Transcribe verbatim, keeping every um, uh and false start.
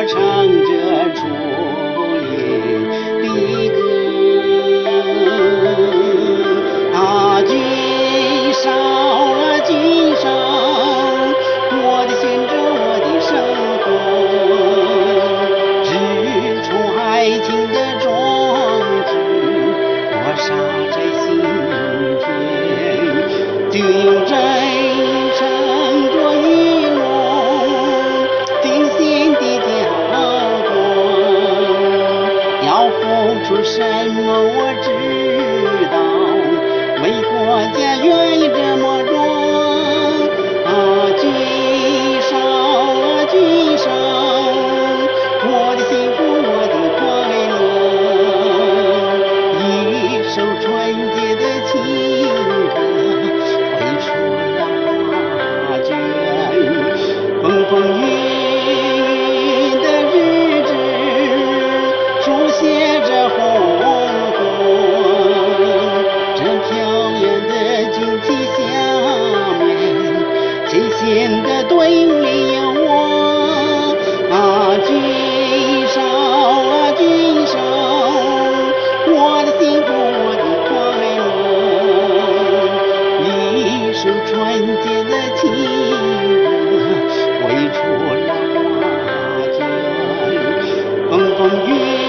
唱着初恋的歌。啊，君上啊君上，我的心着我的生活，直冲爱情的种子，播撒在心田，就用真诚着雨露定心的浇灌。要付出什么我知道，为国家愿意这么做。啊，君上啊君上，我的幸福我的快乐，一首纯洁的情歌绘出了画卷。风风雨雨的日子，书写着红红，这飘远的旌旗下面，前线的队伍里有我。啊，君上啊君上，我的幸福我的快乐，一首纯洁的情歌绘出了画卷。风风雨